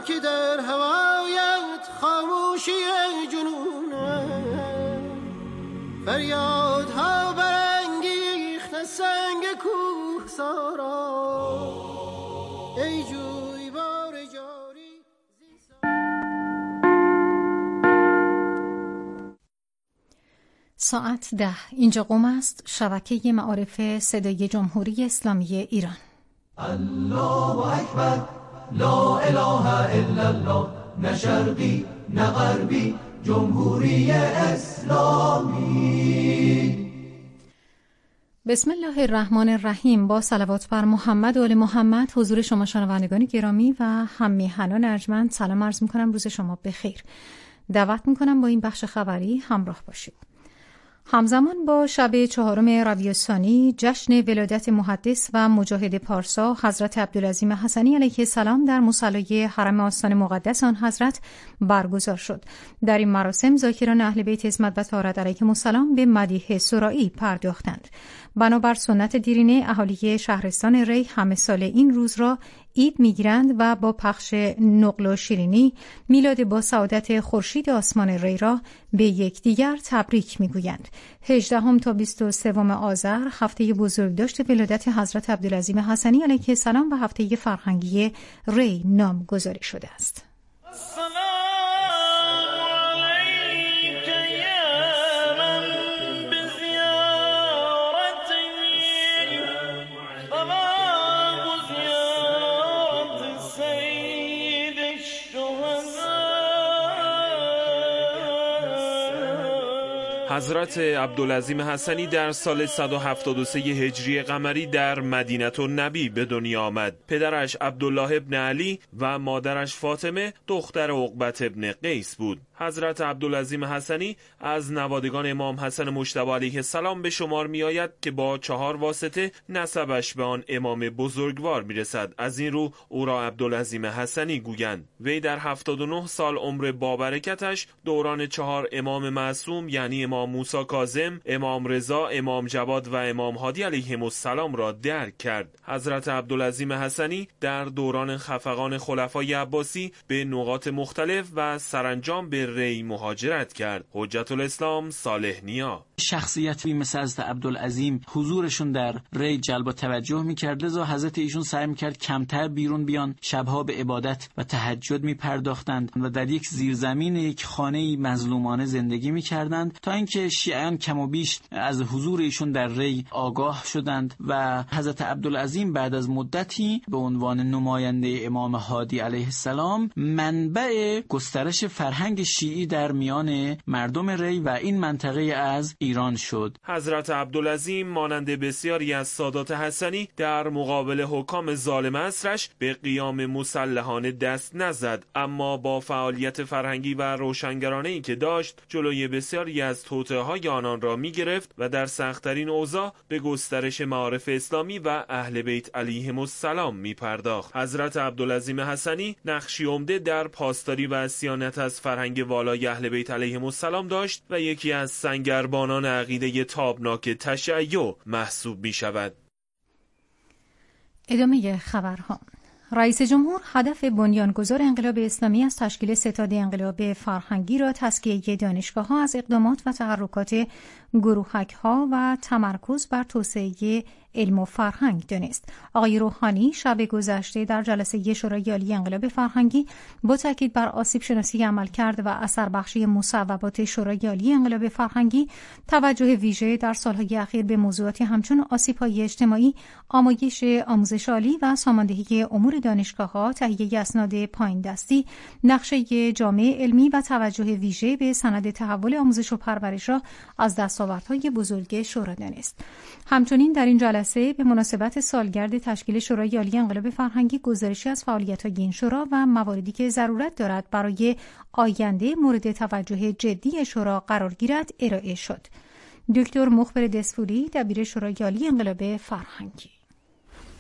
که در هوایت خاموشی جنونه، فریادها برانگیخت سنگ کوهسارا، ای جویبار جاری. ساعت 10 اینجا قم است، شبکه معارف صدای جمهوری اسلامی ایران. الله اکبر، لا اله الا الله، نه شرقی نه غربی، جمهوری اسلامی. بسم الله الرحمن الرحیم. با صلوات بر محمد و آل محمد. حضور شما شنوندگان گرامی و هم میهنان ارجمند سلام عرض میکنم. روز شما بخیر. دعوت میکنم با این بخش خبری همراه باشید. همزمان با شب 4 ربیع الثانی جشن ولادت محدث و مجاهد پارسا حضرت عبدالعظیم حسنی علیه السلام در مصلی حرم آستان مقدس آن حضرت برگزار شد. در این مراسم ذاکران اهل بیت عصمت و طهارت علیهم السلام به مدیح سرائی پرداختند. بنابر سنت دیرینه اهالی شهرستان ری همه سال این روز را عید میگیرند و با پخش نقل و شیرینی میلاد با سعادت خورشید آسمان ری را به یکدیگر تبریک میگویند. 18 تا 23 آذر هفته بزرگداشت ولادت حضرت عبدالعظیم حسنی علیه السلام و هفته فرهنگی ری نامگذاری شده است. حضرت عبدالعظیم حسنی در سال 173 هجری قمری در مدینه النبی به دنیا آمد. پدرش عبدالله ابن علی و مادرش فاطمه دختر عقبة ابن قیس بود. حضرت عبدالعظیم حسنی از نوادگان امام حسن مجتبی علیه السلام به شمار می آید که با 4 واسطه نسبش به آن امام بزرگوار می رسد. از این رو او را عبدالعظیم حسنی گویند. وی در 79 سال عمر بابرکتش دوران 4 امام معصوم یعنی امام موسی کاظم، امام رضا، امام جواد و امام هادی علیهم السلام را درک کرد. حضرت عبدالعظیم حسنی در دوران خفقان خلفای عباسی به نقاط مختلف و سرانجام به ری مهاجرت کرد. حجت الاسلام صالح نیا. شخصیتی مثل حضرت عبدالعظیم حضورشون در ری جلب توجه می‌کرد، لذا حضرت ایشون سعی می‌کرد کمتر بیرون بیان، شبها به عبادت و تهجد می‌پرداختند و در یک زیرزمین یک خانه‌ای مظلومانه زندگی می‌کردند تا اینکه شیعیان کم و بیش از حضور ایشون در ری آگاه شدند و حضرت عبدالعظیم بعد از مدتی به عنوان نماینده امام هادی علیه السلام منبع گسترش فرهنگ شیعی در میان مردم ری و این منطقه از ایران شد. حضرت عبدالعظیم مانند بسیاری از سادات حسنی در مقابل حکام ظالم عصرش به قیام مسلحانه دست نزد، اما با فعالیت فرهنگی و روشنگرانه‌ای که داشت جلوی بسیاری از توطئه‌های آنان را می‌گرفت و در سخت‌ترین اوضاع به گسترش معارف اسلامی و اهل بیت علیهم السلام می‌پرداخت. حضرت عبدالعظیم حسنی نقشی عمده در پاسداری و صیانت از فرهنگ والای اهل بیت علیهم السلام داشت و یکی از سنگربانان عقیده تابناک تشیع محسوب می شود. ادامه خبرها. رئیس جمهور هدف بنیانگذار انقلاب اسلامی از تشکیل ستاد انقلاب فرهنگی را تزکیه دانشگاه‌ها از اقدامات و تحرکات گروهک‌ها و تمرکز بر توسعه علم و فرهنگ دانست. آقای روحانی شب گذشته در جلسه شورای عالی انقلاب فرهنگی با تاکید بر آسیب شناسی عملکرد و اثر بخشی مصوبات شورای عالی انقلاب فرهنگی توجه ویژه در سالهای اخیر به موضوعاتی همچون آسیب‌های اجتماعی، آموزش آموزش عالی و ساماندهی امور دانشگاه‌ها، تهیه اسناد پایین دستی، نقشه جامعه علمی و توجه ویژه به سند تحول آموزش و پرورش را از دستاوردهای بزرگ شورا دانست. همچنین در این جلسه به مناسبت سالگرد تشکیل شورای عالی انقلاب فرهنگی گزارشی از فعالیت‌های این شورا و مواردی که ضرورت دارد برای آینده مورد توجه جدی شورا قرار گیرد ارائه شد. دکتر مخبر دسفولی دبیر شورای عالی انقلاب فرهنگی: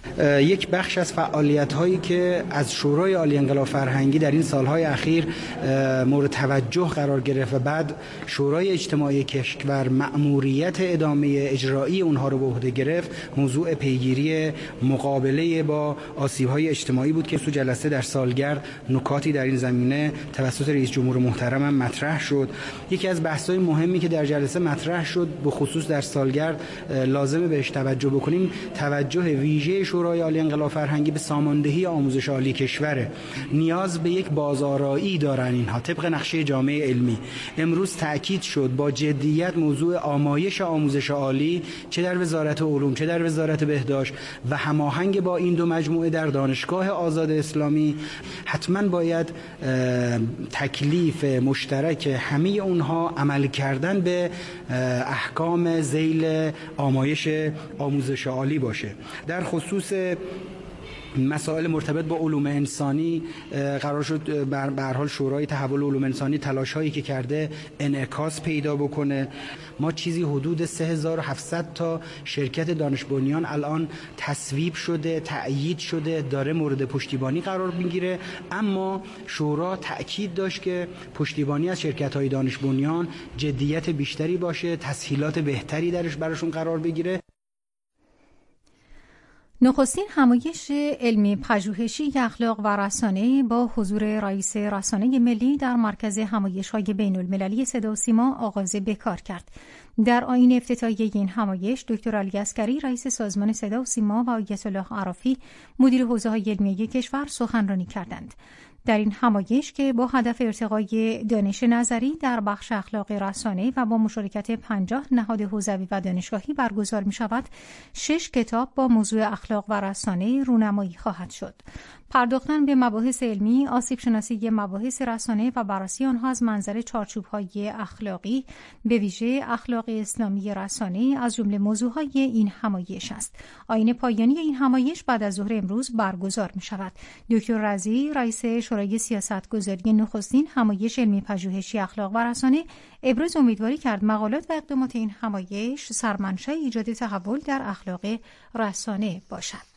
یک بخش از فعالیت‌هایی که از شورای عالی انقلاب فرهنگی در این سالهای اخیر مورد توجه قرار گرفت و بعد شورای اجتماعی کشور مأموریت ادامه اجرایی اونها رو به عهده گرفت، موضوع پیگیری مقابله با آسیب‌های اجتماعی بود که تو جلسه در سالگرد نکاتی در این زمینه توسط رئیس جمهور محترم هم مطرح شد. یکی از بحث‌های مهمی که در جلسه مطرح شد به خصوص در سالگرد لازمه بهش توجه بکنیم، توجه ویژه شورای عالی انقلاب فرهنگی به ساماندهی آموزش عالی کشوره. نیاز به یک بازآرایی دارن اینها طبق نقشه جامعه علمی. امروز تأکید شد با جدیت موضوع آمایش آموزش عالی چه در وزارت علوم چه در وزارت بهداشت و هماهنگ با این دو مجموعه در دانشگاه آزاد اسلامی. حتما باید تکلیف مشترک همه اونها عمل کردن به احکام ذیل آمایش آموزش عالی باشه. در خصوص مسائل مرتبط با علوم انسانی قرار شد به هر حال شورای تحول علوم انسانی تلاش‌هایی که کرده انعکاس پیدا بکنه. ما چیزی حدود 3700 تا شرکت دانش بنیان الان تصویب شده، تأیید شده، داره مورد پشتیبانی قرار میگیره، اما شورا تأکید داشت که پشتیبانی از شرکت‌های دانش بنیان جدیت بیشتری باشه، تسهیلات بهتری درش براشون قرار بگیره. نخستین همایش علمی پژوهشی اخلاق و رسانه با حضور رئیس رسانه ملی در مرکز همایش‌های بین‌المللی صدا و سیما آغاز به کار کرد. در آیین افتتاحیه این همایش دکتر علی عسکری رئیس سازمان صدا و سیما و آیت الله عرافی مدیر حوزه‌های علمی کشور سخنرانی کردند. در این همایش که با هدف ارتقای دانش نظری در بخش اخلاق رسانه و با مشارکت 50 نهاد حوزوی و دانشگاهی برگزار می شود، 6 کتاب با موضوع اخلاق و رسانه رونمایی خواهد شد. پرداختن به مباحث علمی، آسیب شناسی مباحث رسانه و بررسی آنها از منظر چارچوب‌های اخلاقی، به ویژه اخلاق اسلامی رسانه از جمله موضوعهای این همایش است. آیین پایانی این همایش بعد از ظهر امروز برگزار می شود. دکتر رضی رئیس شورای سیاستگذاری نخستین همایش علمی پژوهشی اخلاق و رسانه ابراز امیدواری کرد مقالات و اقدامات این همایش سرمنشأ ایجاد تحول در اخلاق رسانه باشد.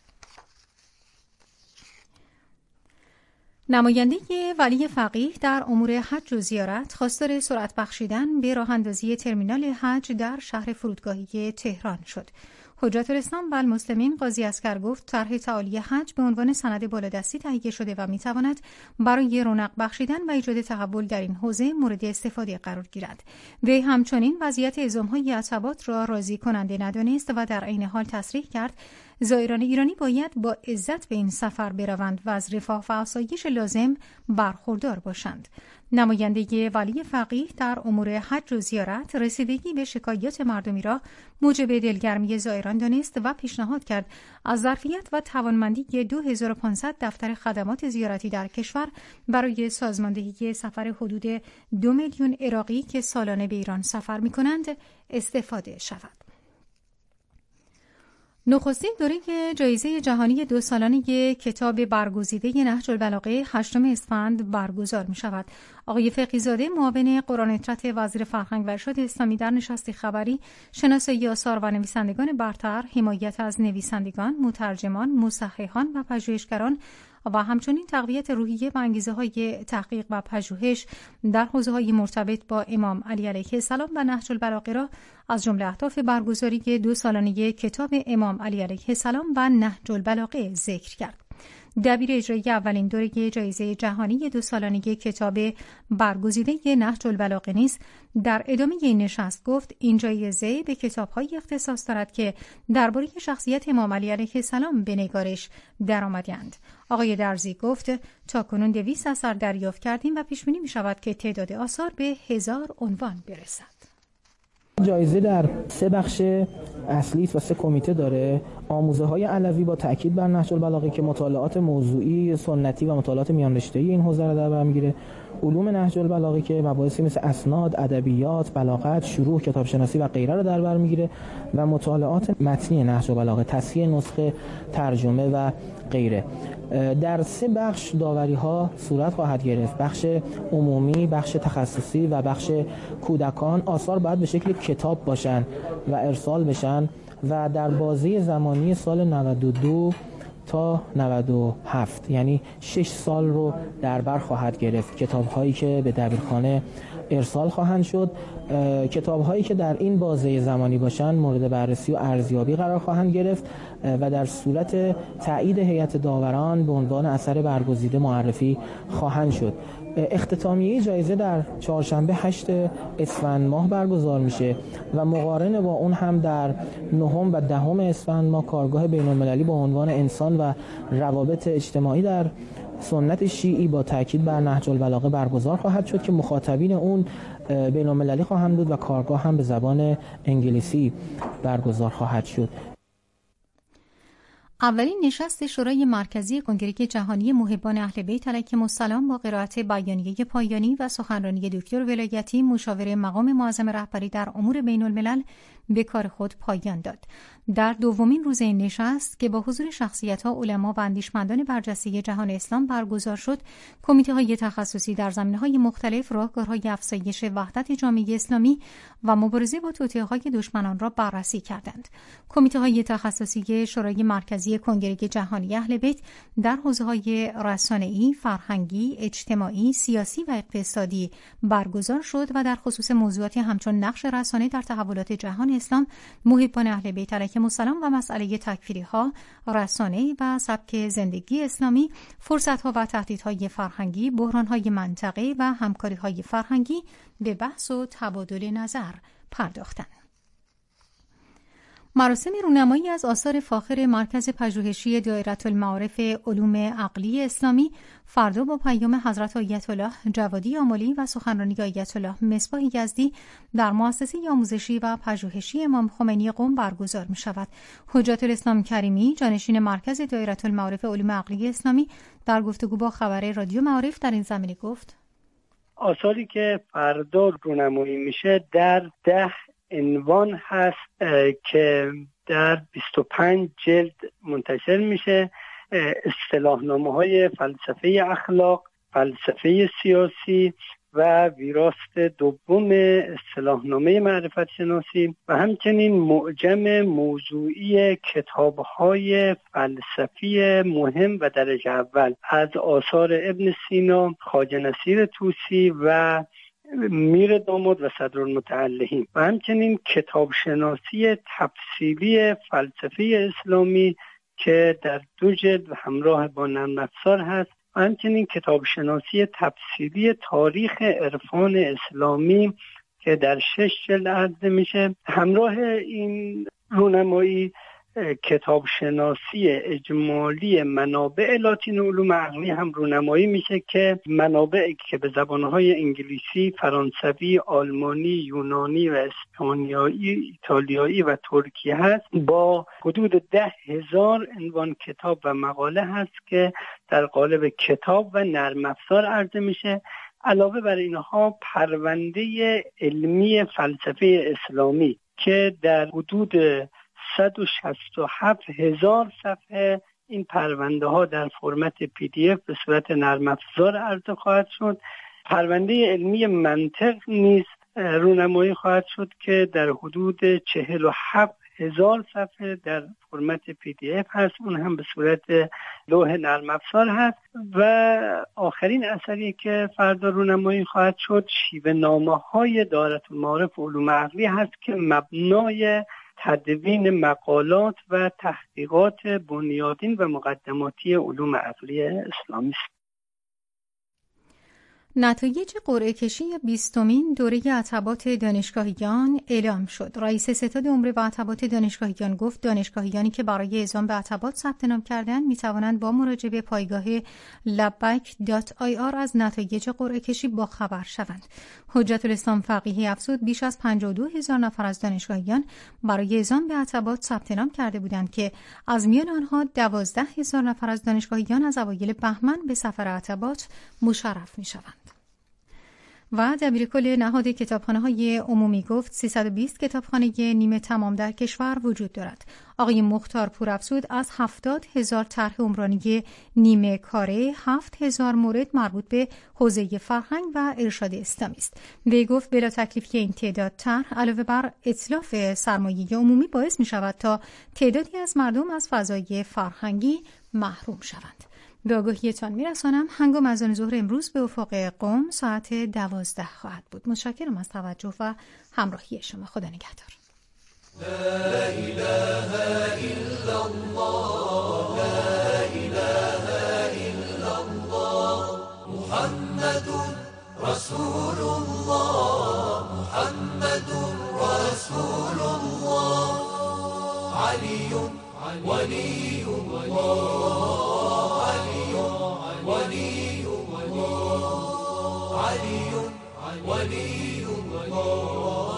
نماینده ولی فقیه در امور حج و زیارت خواستار سرعت بخشیدن به راه اندازی ترمینال حج در شهر فرودگاهی تهران شد. حجت الاسلام و المسلمین قاضی عسکر گفت طرح تعالی حج به عنوان سند بالادستی تهیه شده و میتواند برای رونق بخشیدن و ایجاد تحول در این حوزه مورد استفاده قرار گیرد. وی همچنین وضعیت اعزام‌های عتبات را راضی کننده ندانست و در عین حال تصریح کرد زائران ایرانی باید با عزت به این سفر بروند و از رفاه و آسایش لازم برخوردار باشند. نماینده ولی فقیه در امور حج و زیارت رسیدگی به شکایات مردمی را موجب دلگرمی زائران دانست و پیشنهاد کرد از ظرفیت و توانمندی 2500 دفتر خدمات زیارتی در کشور برای سازماندهی سفر حدود 2 میلیون عراقی که سالانه به ایران سفر می‌کنند استفاده شود. نخستین دوره جایزه جهانی 2 سالانه کتاب برگزیده نهج البلاغه 8 اسفند برگزار می شود. آقای فقیه‌زاده معاون قرآن اطرت وزیر فرهنگ و ارشاد اسلامی در نشست خبری شناسایی آثار و نویسندگان برتر، حمایت از نویسندگان، مترجمان، مصححان و پژوهشگران و همچنین تقویت روحیه و انگیزه‌های تحقیق و پژوهش در حوزه‌های مرتبط با امام علی علیه السلام و نهج البلاغه را از جمله اهداف برگزاری 2 سالانه کتاب امام علی علیه السلام و نهج البلاغه ذکر کرد. دبیر اجرایی اولین دوره جایزه جهانی 2 سالانه کتاب برگزیده نهج البلاغه نیز در ادامه این نشست گفت این جایزه به کتاب‌های اختصاص دارد که درباره شخصیت امام علی علیه السلام به نگارش درآمدند. آقای درزی گفت تاکنون 200 اثر دریافت کردیم و پیش بینی می‌شود که تعداد آثار به 1000 عنوان برسد. جایزه در 3 بخش اصلی و 3 کمیته داره. آموزه‌های علوی با تاکید بر نهج البلاغه که مطالعات موضوعی سنتی و مطالعات میان رشته‌ای این حوزه را در بر می‌گیره. علوم نهج البلاغه که مباحثی مثل اسناد، ادبیات، بلاغت، شروح، کتاب شناسی و غیره را در بر می‌گیره و مطالعات متنی نهج البلاغه، تصحیح نسخه، ترجمه و غیره. در 3 بخش داوری‌ها صورت خواهد گرفت: بخش عمومی، بخش تخصصی و بخش کودکان. آثار باید به شکل کتاب باشن و ارسال بشن و در بازه زمانی سال 92 تا 97، یعنی 6 سال رو در بر خواهد گرفت. کتاب‌هایی که به دبیرخانه ارسال خواهند شد، کتاب‌هایی که در این بازه زمانی باشند مورد بررسی و ارزیابی قرار خواهند گرفت و در صورت تایید هیئت داوران به عنوان اثر برگزیده معرفی خواهند شد. اختتامیه جایزه در چهارشنبه 8 اسفند ماه برگزار میشه و مقارن با اون هم در 9 و 10 اسفند ماه کارگاه بین‌المللی با عنوان انسان و روابط اجتماعی در سنت شیعی با تاکید بر نهج البلاغه برگزار خواهد شد که مخاطبین اون بین‌المللی خواهند بود و کارگاه هم به زبان انگلیسی برگزار خواهد شد. اولین نشست شورای مرکزی کنگره جهانی محبان اهل بیت علیهم السلام با قرائت بیانیه پایانی و سخنرانی دکتر ولایتی مشاور مقام معظم رهبری در امور بین الملل به کار خود پایان داد. در دومین روز این نشست که با حضور شخصیت‌ها، علما و اندیشمندان برجسته جهان اسلام برگزار شد، کمیته‌های تخصصی در زمینه‌های مختلف راهکارهای افزایش وحدت جامعه اسلامی و مبارزه با توطئه‌های دشمنان را بررسی کردند. کمیته‌های تخصصی شورای مرکزی کنگره جهانی اهل بیت در حوزه‌های رسانه‌ای، فرهنگی، اجتماعی، سیاسی و اقتصادی برگزار شد و در خصوص موضوعاتی همچون نقش رسانه در تحولات جهان اسلام، محبان اهل بیت علیهم السلام و مسئله تکفیری‌ها، رسانه و سبک زندگی اسلامی، فرصت‌ها و تهدیدهای فرهنگی، بحران‌های منطقه و همکاری‌های فرهنگی به بحث و تبادل نظر پرداختند. مراسم رونمایی از آثار فاخر مرکز پژوهشی دایره المعارف علوم عقلی اسلامی فردا با پیام حضرت آیت الله جوادی آملی و سخنرانی آیت الله مصباح یزدی در مؤسسه آموزشی و پژوهشی امام خمینی قم برگزار می شود. حجت الاسلام کریمی، جانشین مرکز دایره المعارف علوم عقلی اسلامی، در گفتگو با خبر رادیو معارف در این زمینه گفت: آثاری که فردا رونمایی میشه در 10 عنوان هست که در 25 جلد منتشر میشه. اصطلاحنامه‌های فلسفه اخلاق، فلسفه سیاسی و ویراست دوم اصطلاحنامه معرفت شناسی و همچنین معجم موضوعی کتاب‌های فلسفی مهم و درجه اول از آثار ابن سینا، خواجه نصیر طوسی و میر داماد و صدرالمتعلهین و همچنین کتاب شناسی تفصیلی فلسفه اسلامی که در 2 جلد و همراه با نرم افزار هست و همچنین کتاب شناسی تفصیلی تاریخ عرفان اسلامی که در 6 جلد عرضه میشه. همراه این رونمایی کتاب شناسی اجمالی منابع لاتین علوم عقلی هم رونمایی میشه که منابعی که به زبانهای انگلیسی، فرانسوی، آلمانی، یونانی و اسپانیایی، ایتالیایی و ترکی هست با حدود 10,000 عنوان کتاب و مقاله هست که در قالب کتاب و نرم افزار عرضه میشه. علاوه بر اینها پرونده علمی فلسفه اسلامی که در حدود 167,000 صفحه این پرونده ها در فرمت PDF به صورت نرم افزار عرضه خواهد شد. پرونده علمی منطق نیز رونمایی خواهد شد که در حدود 47,000 صفحه در فرمت PDF هست، اون هم به صورت لوح نرم افزار هست. و آخرین اثری که فردا رونمایی خواهد شد شیوه نامه های دایره المعارف علوم عقلی هست که مبنای تدوین مقالات و تحقیقات بنیادین و مقدماتی علوم عقلی اسلامی است. نتایج قرعه کشی 20مین دوره عتبات دانشگاهیان اعلام شد. رئیس ستاد عمره و عتبات دانشگاهیان گفت دانشگاهیانی که برای اعزام به عتبات ثبت نام کردند می توانند با مراجعه به پایگاه labbaik.ir از نتایج قرعه کشی با خبر شوند. حجت الاسلام فقیهی افزود بیش از 52,000 نفر از دانشگاهیان برای اعزام به عتبات ثبت نام کرده بودند که از میان آنها 12,000 نفر از دانشگاهیان از اوایل بهمن به سفر عتبات مشرف می شوند. و دبیرکل نهاد کتابخانه‌های عمومی گفت 320 کتابخانه نیمه تمام در کشور وجود دارد. آقای مختار پورافزود از 70,000 طرح عمرانی نیمه کاره 7,000 مورد مربوط به حوزه فرهنگ و ارشاد اسلامی است. وی گفت بلا تکلیفی این تعداد طرح علاوه بر اتلاف سرمایه عمومی باعث می شود تا تعدادی از مردم از فضای فرهنگی محروم شوند. به آگاهیتان میرسانم هنگام اذان ظهر امروز به افق قم ساعت 12 خواهد بود. متشکرم از توجه و همراهی شما. خدا نگهدار. لا إله إلا الله لا إله إلا الله محمد رسول الله محمد رسول الله علي ولي الله علي ولي الله علي ولي الله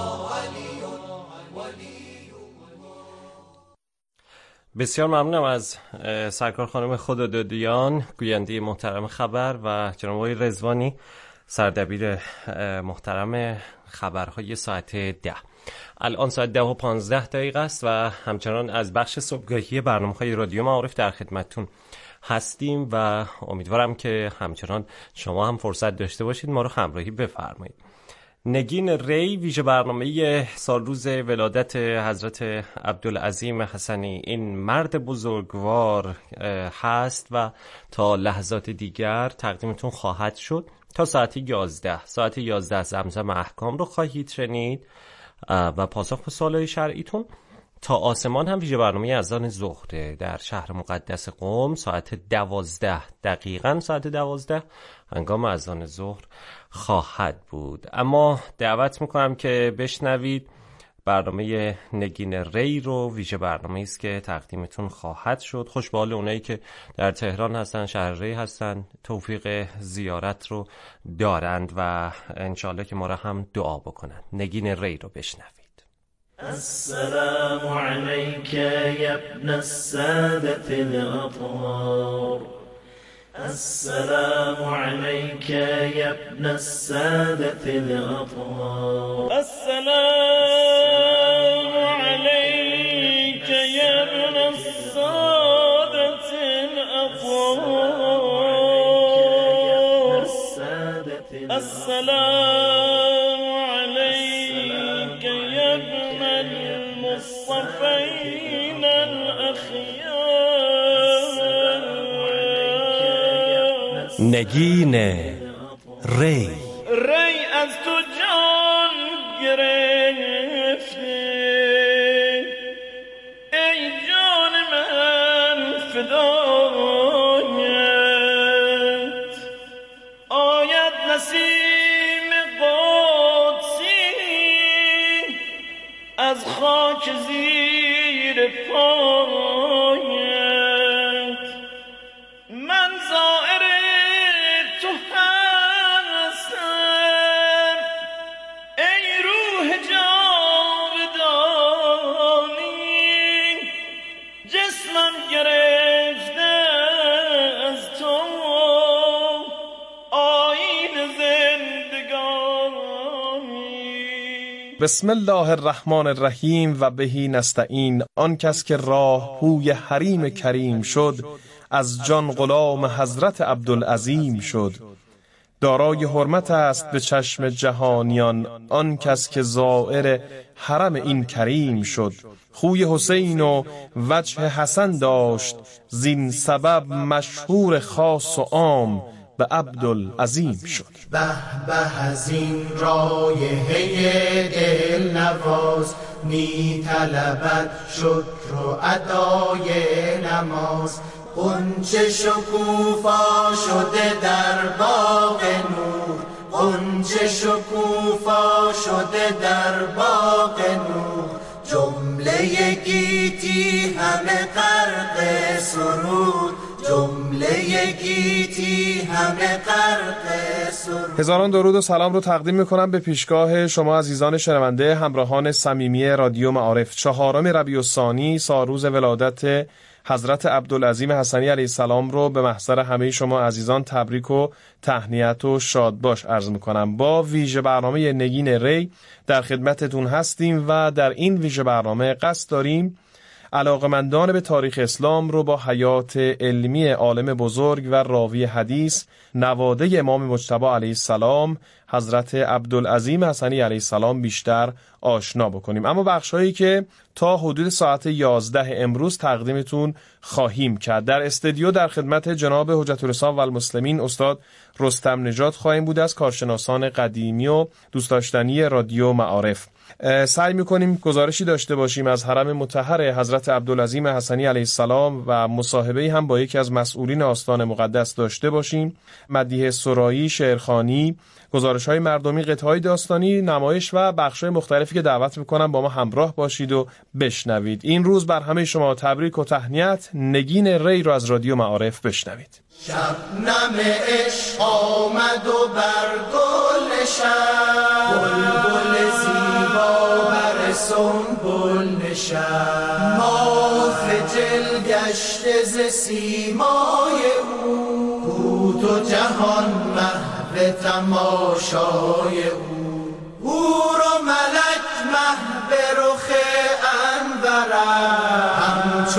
بسیار ممنونم از سرکار خانم خدادادیان، گوینده محترم خبر، و جناب آقای رضوانی، سردبیر محترم خبرهای ساعت 10. الان ساعت 10:15 است و همچنان از بخش صبحگاهی برنامه‌های رادیو معارف در خدمتتون هستیم و امیدوارم که همچنان شما هم فرصت داشته باشید ما رو همراهی بفرمایید. نگین ری، ویژه برنامه سالروز ولادت حضرت عبدالعظیم حسنی، این مرد بزرگوار هست و تا لحظات دیگر تقدیمتون خواهد شد تا ساعت 11. ساعت 11 زمزم احکام رو خواهید شنید و پاسخ به سوالای شرعیتون. تا آسمان هم ویژه برنامه اذان ظهر در شهر مقدس قم ساعت 12 دقیقاً ساعت 12 هنگام اذان ظهر خواهد بود. اما دعوت میکنم که بشنوید برنامه نگین ری رو، ویژه برنامه است که تقدیمتون خواهد شد. خوش به حال اونایی که در تهران هستن، شهر ری هستن، توفیق زیارت رو دارند و انشالله که ما را هم دعا بکنند. نگین ری رو بشنوید. السلام عليك يا ابن السادة الأطهار السلام عليك يا ابن السادة الأطهار السلام عليك يا ابن السادة الأطهار السلام عليك يا ابن المصطفين الأخيار. نگین ری از تو جان گرفته ای جان من فدایت آید نسیم قدسی از خاک زیر پایت من زائر تو هستم ای روح جاودانی جسمم گرفته از تو آیین زندگانی. بسم الله الرحمن الرحیم و بهی نستعین. آن کس که راه هوی حریم کریم شد از جان غلام حضرت عبدالعظیم شد. دارای حرمت است به چشم جهانیان آن کس که زائر حرم این کریم شد. خوی حسین و وجه حسن داشت زین سبب مشهور خاص و عام به عبدالعظیم شد. به به از این رایحه دل نواز می طلبد شکر و ادای نماز. غنچه شکوفا شده در باغ نور غنچه شکوفا شده در باغ نور. جمله گیتی همه غرق سرود جمله گیتی همه غرق سرود. هزاران درود و سلام رو تقدیم میکنم به پیشگاه شما عزیزان شنونده همراهان صمیمی رادیو معارف. 4 ربیع الثانی سالروز ولادت حضرت عبدالعظیم حسنی علیه السلام رو به محضر همه شما عزیزان تبریک و تهنیت و شادباش عرض میکنم. با ویژه برنامه نگین ری در خدمتتون هستیم و در این ویژه برنامه قصد داریم علاقمندان به تاریخ اسلام رو با حیات علمی عالم بزرگ و راوی حدیث نواده امام مجتبی علیه السلام حضرت عبدالعظیم حسنی علیه السلام بیشتر آشنا بکنیم. اما بخشایی که تا حدود ساعت 11 امروز تقدیمتون خواهیم کرد. در استودیو در خدمت جناب حجت الاسلام و المسلمین استاد رستم نژاد خواهیم بود از کارشناسان قدیمی و دوست داشتنی رادیو معارف. سعی می‌کنیم گزارشی داشته باشیم از حرم مطهر حضرت عبدالعظیم حسنی علیه السلام و مصاحبه‌ای هم با یکی از مسئولین آستان مقدس داشته باشیم. مدیح سرایی، شعرخوانی، گزارش‌های مردمی، قطعه‌های داستانی، نمایش و بخش‌های مختلفی که دعوت می‌کنم با ما همراه باشید و بشنوید. این روز بر همه شما تبریک و تهنیت. نگین ری رو از رادیو معارف بشنوید. شبنم عشق آمد و بر گل نشست، بلبل زیبا بر سنبل نشست، ماه خجل گشته ز سیمای او تو جهان محو تماشای او رو ملک محو رخ انورم، همچو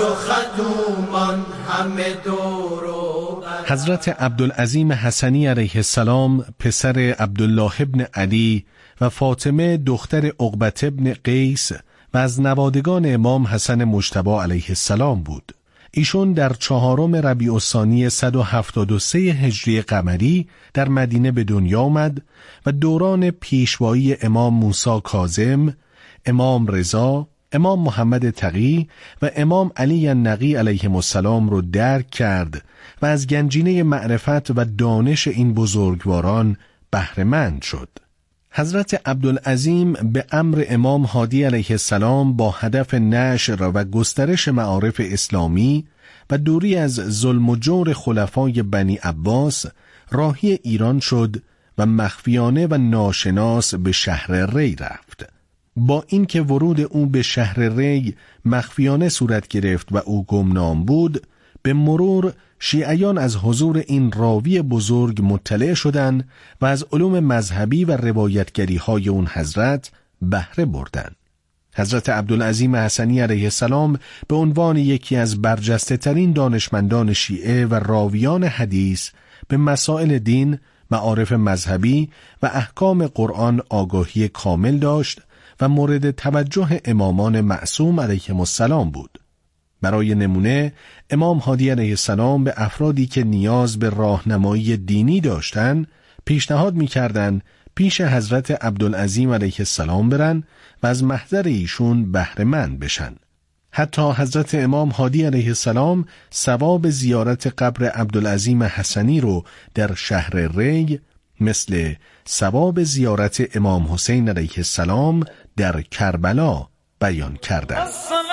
خدومان همه دورو. حضرت عبدالعظیم حسنی علیه السلام پسر عبدالله ابن علی و فاطمه دختر عقبة ابن قیس و از نوادگان امام حسن مجتبی علیه السلام بود. ایشون در 4 ربیع الثانی 173 هجری قمری در مدینه به دنیا آمد و دوران پیشوایی امام موسی کاظم، امام رضا، امام محمد تقی و امام علی النقی علیهم السلام رو درک کرد و از گنجینه معرفت و دانش این بزرگواران بهره‌مند شد. حضرت عبدالعظیم به امر امام هادی علیه السلام با هدف نشر و گسترش معارف اسلامی و دوری از ظلم و جور خلفای بنی عباس راهی ایران شد و مخفیانه و ناشناس به شهر ری رفت. با اینکه ورود او به شهر ری مخفیانه صورت گرفت و او گمنام بود، به مرور شیعیان از حضور این راوی بزرگ مطلع شدند و از علوم مذهبی و روایتگری های اون حضرت بهره بردند. حضرت عبدالعظیم حسنی علیه السلام به عنوان یکی از برجسته ترین دانشمندان شیعه و راویان حدیث به مسائل دین، معارف مذهبی و احکام قرآن آگاهی کامل داشت و مورد توجه امامان معصوم علیهم السلام بود. برای نمونه امام هادی علیه السلام به افرادی که نیاز به راهنمایی دینی داشتند پیشنهاد می‌کردند پیش حضرت عبدالعظیم علیه السلام برن و از محضر ایشون بهره مند بشن. حتی حضرت امام هادی علیه السلام ثواب زیارت قبر عبدالعظیم حسنی رو در شهر ری مثل ثواب زیارت امام حسین علیه السلام در کربلا بیان کردند.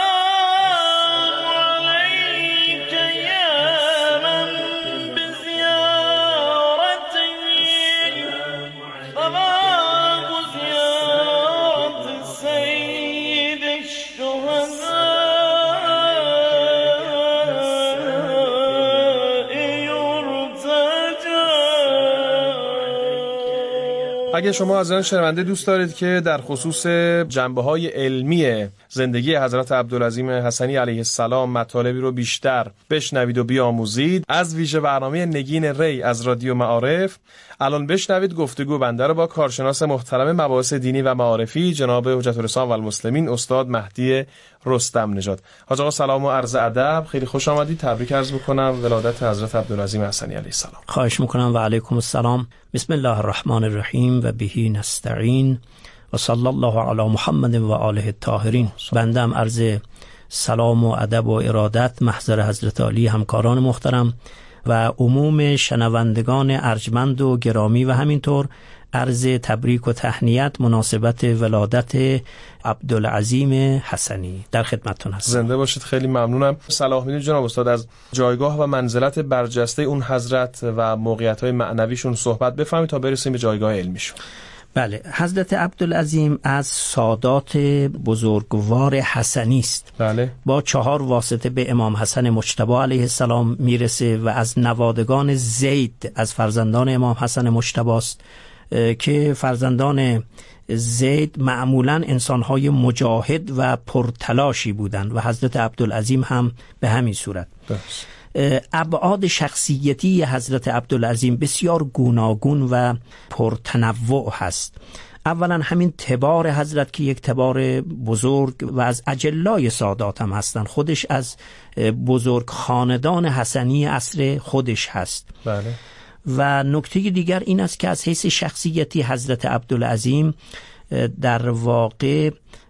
اگه شما از آن شنونده دوست دارید که در خصوص جنبه‌های علمی زندگی حضرت عبدالعظیم حسنی علیه السلام مطالبی رو بیشتر بشنوید و بیاموزید، از ویژه برنامه نگین ری از رادیو معارف الان بشنوید گفتگو بنده رو با کارشناس محترم مباحث دینی و معارفی جناب حجت الاسلام و المسلمین استاد مهدی رستم نژاد. حاج آقا سلام و عرض ادب، خیلی خوش آمدید. تبریک عرض می‌کنم ولادت حضرت عبدالعظیم حسنی علیه السلام. خواهش می‌کنم و علیکم السلام. بسم الله الرحمن الرحیم و بهی نستعین و صلی الله علی محمد و آله الطاهرین. بندم عرض سلام و ادب و ارادت محضر حضرت علی، همکاران محترم و عموم شنوندگان ارجمند و گرامی و همینطور عرض تبریک و تهنیت مناسبت ولادت عبدالعظیم حسنی در خدمتتون هستم. زنده باشید، خیلی ممنونم. صلاح میدونید جناب استاد از جایگاه و منزلت برجسته اون حضرت و موقعیت‌های معنویشون صحبت بفهمید تا برسیم به جایگاه علمیشون. بله، حضرت عبدالعظیم از سادات بزرگوار حسنی است. بله. با 4 واسطه به امام حسن مجتبی علیه السلام میرسه و از نوادگان زید از فرزندان امام حسن مجتبی است که فرزندان زید معمولاً انسان‌های مجاهد و پرتلاشی بودند و حضرت عبدالعظیم هم به همین صورت. ابعاد شخصیتی حضرت عبدالعظیم بسیار گوناگون و پرتنوع هست. اولا همین تبار حضرت که یک تبار بزرگ و از اجلای سادات هم هستن، خودش از بزرگ خاندان حسنی عصر خودش هست. بله. و نکته دیگر این است که از حیث شخصیتی حضرت عبدالعظیم در واقع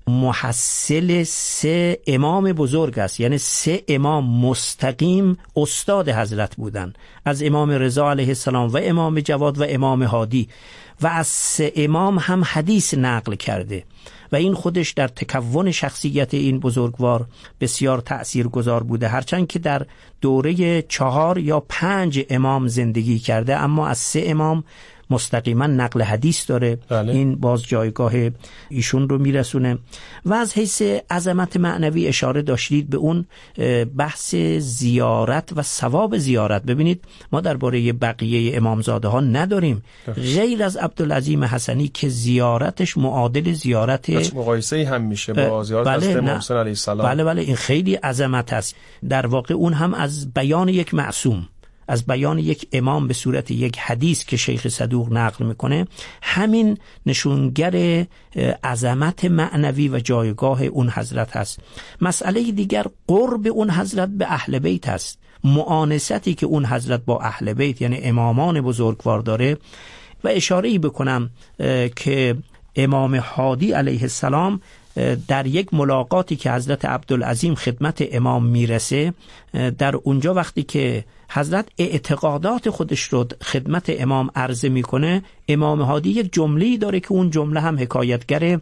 محصل 3 امام بزرگ است، یعنی 3 امام مستقیم استاد حضرت بودند، از امام رضا علیه السلام و امام جواد و امام هادی، و از 3 امام هم حدیث نقل کرده و این خودش در تکون شخصیت این بزرگوار بسیار تأثیرگذار بوده، هرچند که در دوره 4 یا 5 امام زندگی کرده اما از 3 امام مستقیما نقل حدیث داره. بله. این باز جایگاه ایشون رو میرسونه. و از حیث عظمت معنوی اشاره داشتید به اون بحث زیارت و ثواب زیارت. ببینید ما درباره بقیه امامزاده ها نداریم غیر از عبدالعظیم حسنی که زیارتش معادل زیارت مقایسه هم میشه با زیارت حضرت محسن علیه السلام. بله این خیلی عظمت است. در واقع اون هم از بیان یک معصوم، از بیان یک امام به صورت یک حدیث که شیخ صدوق نقل میکنه، همین نشونگر عظمت معنوی و جایگاه اون حضرت هست. مسئله دیگر قرب اون حضرت به اهل بیت هست، معانستی که اون حضرت با اهل بیت یعنی امامان بزرگوار داره. و اشاره‌ای بکنم که امام هادی علیه السلام در یک ملاقاتی که حضرت عبدالعظیم خدمت امام میرسه، در اونجا وقتی که حضرت اعتقادات خودش رو خدمت امام عرضه میکنه، امام هادی یک جمله‌ای داره که اون جمله هم حکایتگر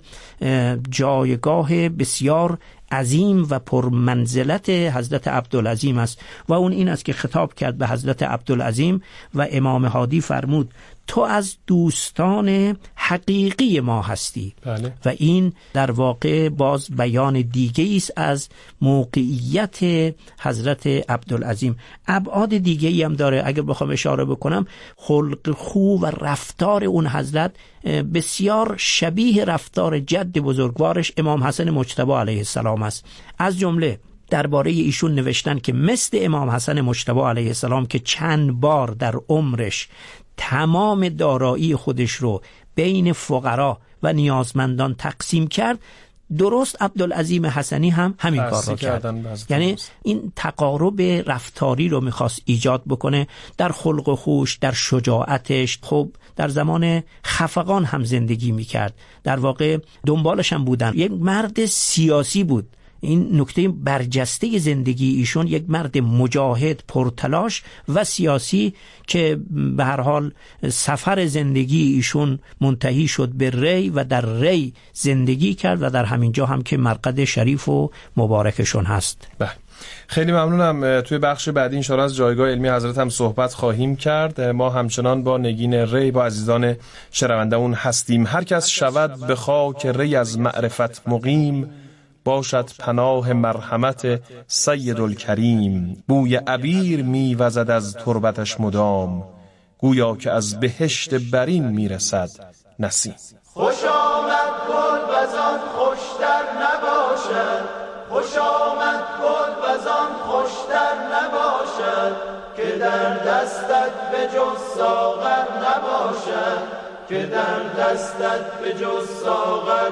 جایگاه بسیار عظیم و پرمنزلت حضرت عبدالعظیم است و اون این است که خطاب کرد به حضرت عبدالعظیم و امام هادی فرمود تو از دوستان حقیقی ما هستی. بله. و این در واقع باز بیان دیگه است از موقعیت حضرت عبدالعظیم. ابعاد دیگه ای هم داره، اگر بخوام اشاره بکنم خلق خو و رفتار اون حضرت بسیار شبیه رفتار جد بزرگوارش امام حسن مجتبی علیه السلام است. از جمله درباره ایشون نوشتن که مثل امام حسن مجتبی علیه السلام که چند بار در عمرش تمام دارایی خودش رو بین فقرا و نیازمندان تقسیم کرد، درست عبدالعظیم حسنی هم همین کار رو کرد. یعنی این تقارب رفتاری رو میخواست ایجاد بکنه در خلق و خوش، در شجاعتش. خب در زمان خفقان هم زندگی میکرد، در واقع دنبالش هم بودن. یک مرد سیاسی بود. این نکته برجسته زندگی ایشون، یک مرد مجاهد پرتلاش و سیاسی که به هر حال سفر زندگی ایشون منتهی شد به ری و در ری زندگی کرد و در همین جا هم که مرقد شریف و مبارکشون هست. خیلی ممنونم. توی بخش بعدی انشاءالله از جایگاه علمی حضرت هم صحبت خواهیم کرد. ما همچنان با نگین ری با عزیزان شنونده‌مون هستیم. هر کس شود به خاک ری از معرفت مقیم، باشد پناه مرحمت سیدالکریم. بوی عبیر میوزد از تربتش مدام، گویا که از بهشت برین میرسد نسیم. خوش آمد گل وزان خوشتر نباشد، خوش آمد گل وزان خوشتر نباشد، که در دستت به جز ساغر نباشد، که در دستت به جز ساغر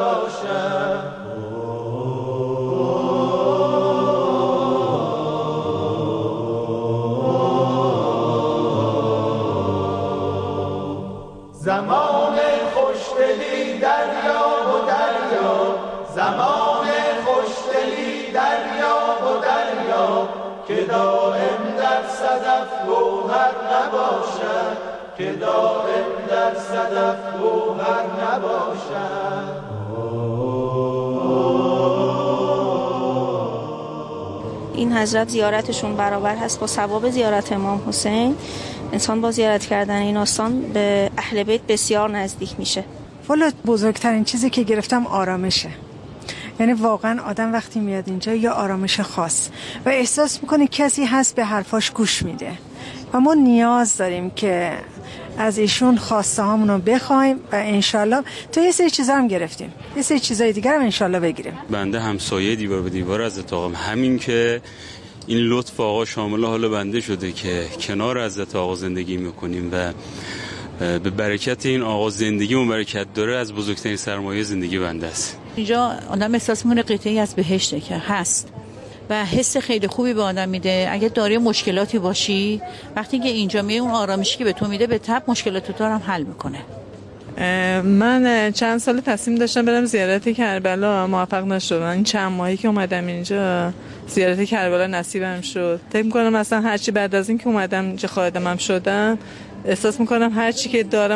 نباشد. زمان خوشدلی دریا و دریا، زمان خوشدلی دریا و دریا، که دائم در صدف گوهر نباشد، که دائم در صدف گوهر نباشد. این حضرت زیارتشون برابر هست با ثواب زیارت امام حسین. انسان با زیارت کردن این آستان به اهل بیت بسیار نزدیک میشه. والا بزرگترین چیزی که گرفتم آرامشه. یعنی واقعا آدم وقتی میاد اینجا یا آرامش خاص و احساس میکنه کسی هست به حرفاش گوش میده و ما نیاز داریم که از ایشون خواسته هامونو بخوایم و انشالله تو یه سری چیزا هم گرفتیم، یه سری چیزای دیگر هم انشالله بگیریم. بنده همسایه دیوار به دیوار حضرت آقا، همین که این لطف آقا شامل حال بنده شده که کنار حضرت آقا زندگی میکنیم و به برکت این آقا زندگیمون برکت داره، از بزرگترین سرمایه زندگی بنده است. اینجا آدم احساس میکنه قطعه‌ای از بهشته که هست و حس خیلی خوبی به آدم میده. اگه داری مشکلاتی باشی، وقتی که اینجا میای اون آرامشی که به تو میده به تبع مشکلات تو هم حل میکنه. من چند سال تصمیم داشتم برم زیارت کربلا، موفق نشدم. این چند ماهی که اومدم اینجا زیارت کربلا نصیبم شد. فکر میکنم اصلا هرچی بعد از این که اومدم اینجا خادمم شدم، احساس میکنم هرچی که دارم